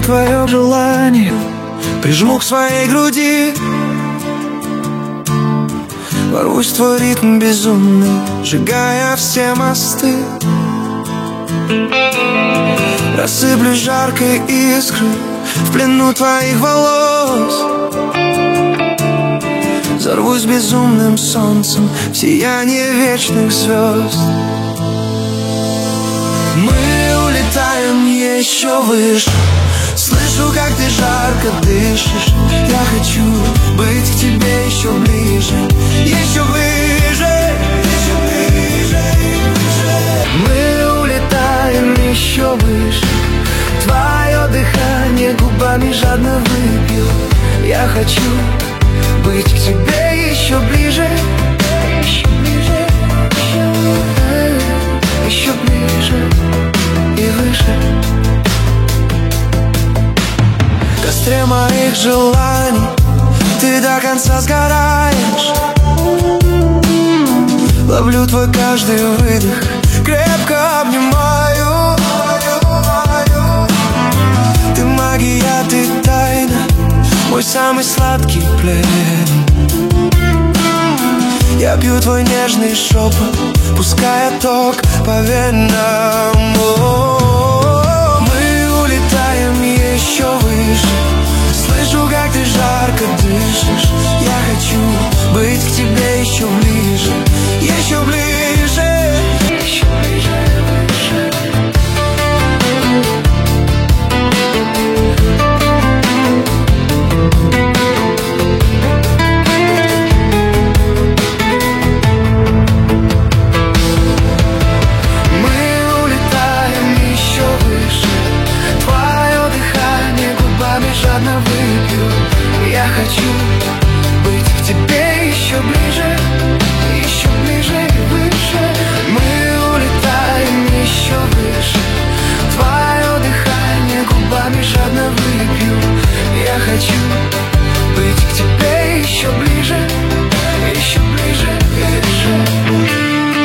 твое желание, прижму к своей груди. Ворвусь в твой ритм безумный, сжигая все мосты. Рассыплюсь жаркой искрой в плену твоих волос. Взорвусь безумным солнцем в сияние вечных звезд. Мы улетаем еще выше. Слышу, как ты жарко дышишь. Я хочу быть к тебе еще ближе, еще ближе, еще ближе, ближе. Мы улетаем еще выше. Твое дыхание губами жадно выпью. Я хочу быть к тебе еще ближе, еще ближе, еще ближе и выше. В костре моих желаний ты до конца сгораешь. Ловлю твой каждый выдох, крепко обнимаю. Ты магия, ты тайна, мой самый сладкий плен. Я пью твой нежный шепот, пуская ток по венам. Мы улетаем еще выше. Слышу, как ты жарко дышишь. Я хочу быть к тебе еще ближе, еще ближе, еще ближе, выше. Жадно выпью. Я хочу быть к тебе еще ближе, еще ближе и выше. Мы улетаем еще выше. Твое дыхание губами жадно выпью. Я хочу быть к тебе еще ближе, еще ближе и выше.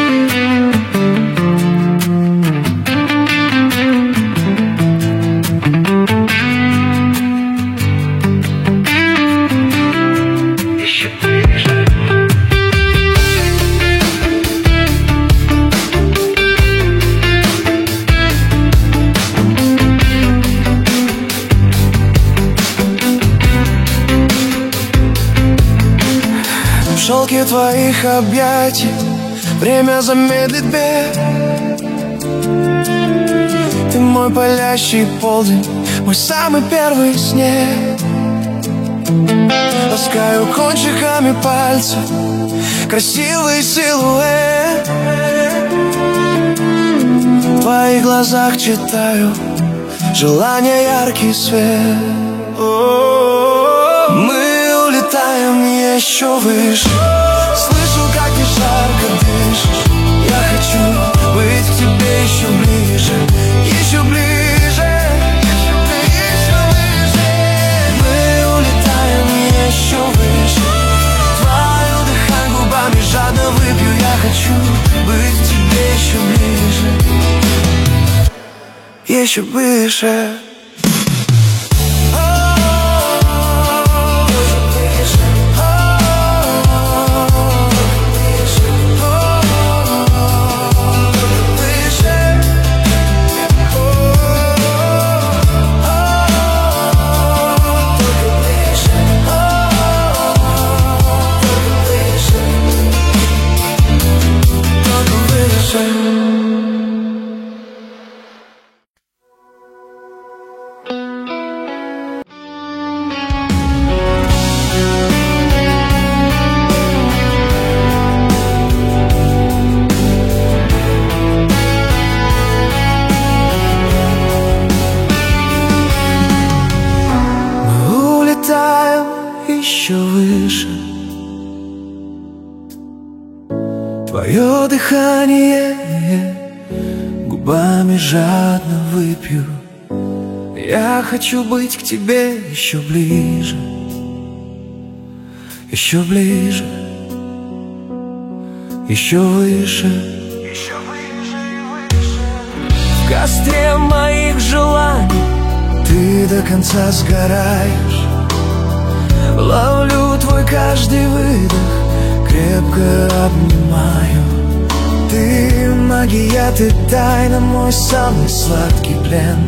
В шелке твоих объятий время замедлит бег. Ты мой палящий полдень, мой самый первый снег. Ласкаю кончиками пальцев красивый силуэт. В твоих глазах читаю желание, яркий свет. Мы улетаем еще выше. Слышу, как ты жарко дышишь. Я хочу быть к тебе еще ближе, еще ближе, еще ближе. Мы улетаем еще выше. Твое дыхание губами жадно выпью. Я хочу быть к тебе еще ближе, еще выше. Еще выше. Твое дыхание губами жадно выпью. Я хочу быть к тебе еще ближе, еще ближе, еще выше. В костре моих желаний ты до конца сгораешь. Ловлю твой каждый выдох, крепко обнимаю. Ты магия, ты тайна, мой самый сладкий плен.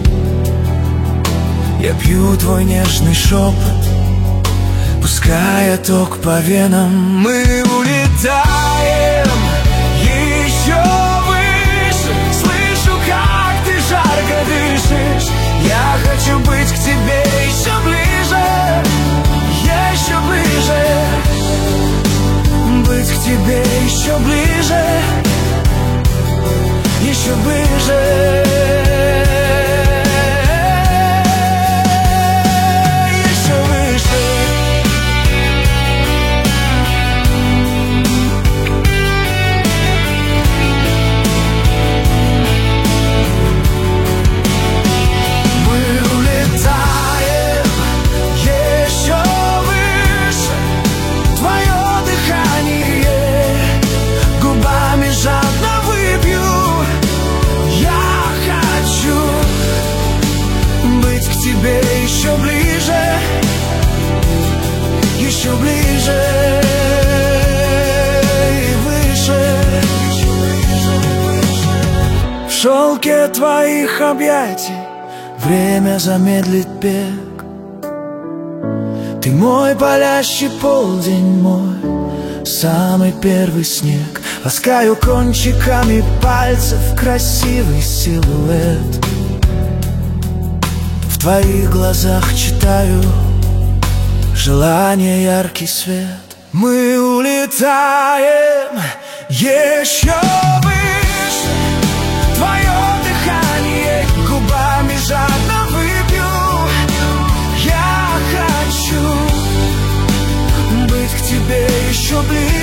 Я пью твой нежный шепот, пуская ток по венам. Мы улетаем еще выше, слышу, как ты жарко дышишь. Я хочу быть к тебе еще ближе, еще ближе. Быть к тебе еще ближе, еще ближе. Еще ближе, еще ближе и выше. В шелке твоих объятий время замедлит бег. Ты мой палящий полдень, мой самый первый снег. Ласкаю кончиками пальцев красивый силуэт. В твоих глазах читаю желание, яркий свет. Мы улетаем еще выше, твое дыхание губами жадно выпью. Я хочу быть к тебе еще ближе,